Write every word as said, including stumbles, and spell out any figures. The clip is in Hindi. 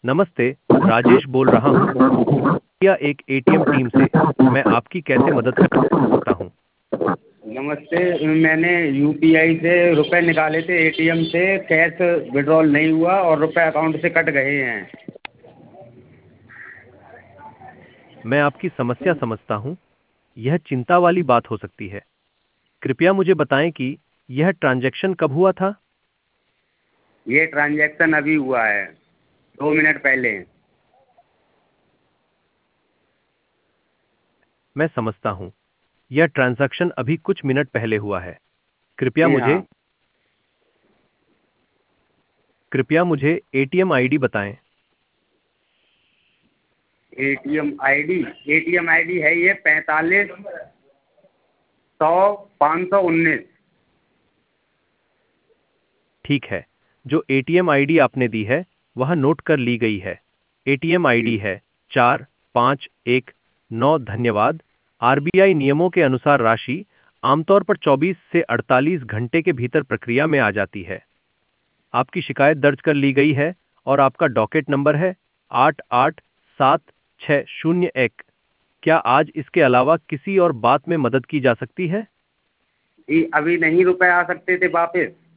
नमस्ते, राजेश बोल रहा हूँ या एक एटीएम टीम से। मैं आपकी कैसे मदद कर सकता हूँ? नमस्ते, मैंने यूपीआई से रुपए निकाले थे एटीएम से, कैश विड्रॉल नहीं हुआ और रुपए अकाउंट से कट गए हैं। मैं आपकी समस्या समझता हूँ। यह चिंता वाली बात हो सकती है। कृपया मुझे बताएं कि यह ट्रांजैक्शन कब हुआ था? ये ट्रांजैक्शन अभी हुआ है, दो मिनट पहले। मैं समझता हूँ। यह ट्रांजैक्शन अभी कुछ मिनट पहले हुआ है। कृपया जी मुझे हाँ। कृपया मुझे एटीएम आईडी बताएं। एटीएम आईडी एटीएम आईडी है ये पैंतालीस सौ पाँच सौ उन्नीस। ठीक है, जो एटीएम आईडी आपने दी है वह नोट कर ली गई है। एटीएम जी। आईडी है चार पाँच एक नौ। धन्यवाद। आरबीआई नियमों के अनुसार राशि आमतौर पर चौबीस से अड़तालीस घंटे के भीतर प्रक्रिया में आ जाती है। आपकी शिकायत दर्ज कर ली गई है और आपका डॉकेट नंबर है आठ आठ सात छः शून्य एक। क्या आज इसके अलावा किसी और बात में मदद की जा सकती है? जी, अभी नहीं रुपए आ सकते थे वापस?